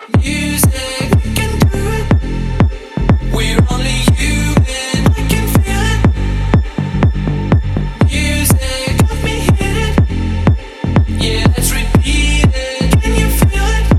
Music, we can do it. We're only human. I can feel it. Music, got me hit it. Yeah, let's repeat it. Can you feel it?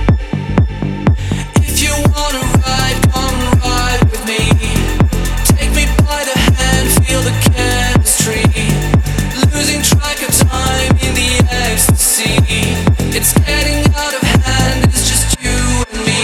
If you wanna ride, come ride with me. Take me by the hand, feel the chemistry. Losing track of time in the ecstasy. It's getting out of hand, it's just you and me.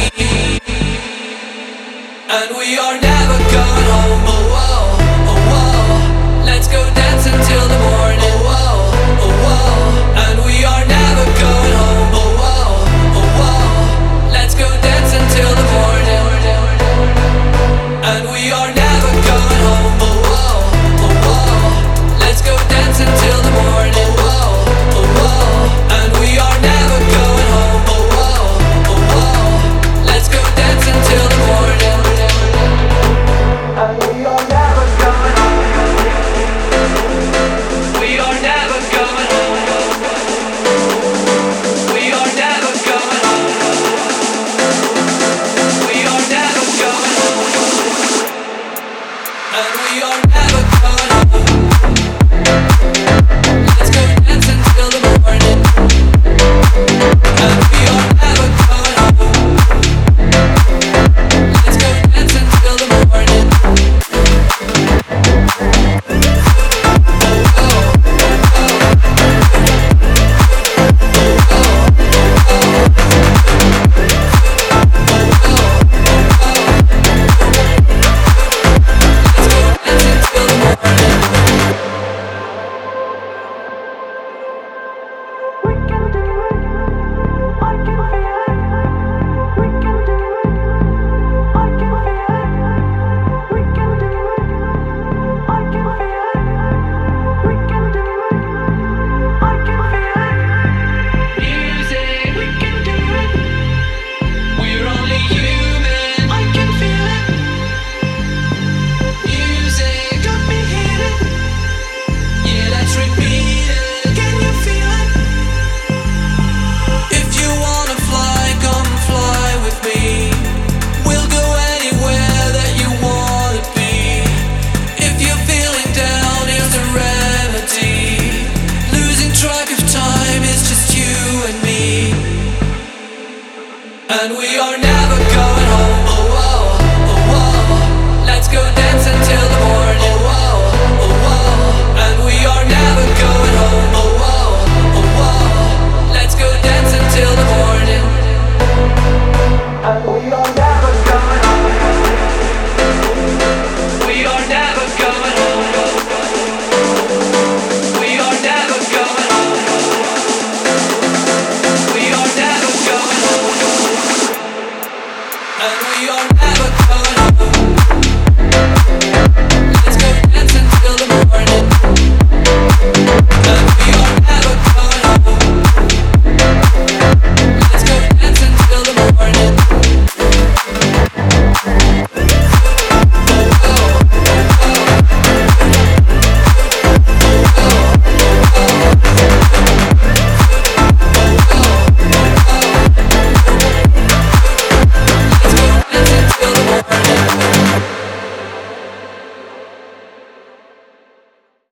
And we are never going home. Oh whoa, oh whoa. Let's go dance until the morning. Oh whoa, oh whoa. And we are never going home. Oh whoa, oh whoa. Let's go dance until the morning. And we are never going home. Oh whoa, oh whoa. Let's go dance until the morning. Oh whoa, oh whoa. And we are never going home. Oh whoa, oh whoa. Let's go dance until the morning. And we are never going home. We are never going home. We are never going home. We are never going home. And we are never going home. Let's go dance until the morning. And we are never going home. Let's go dance until the morning. And we are never going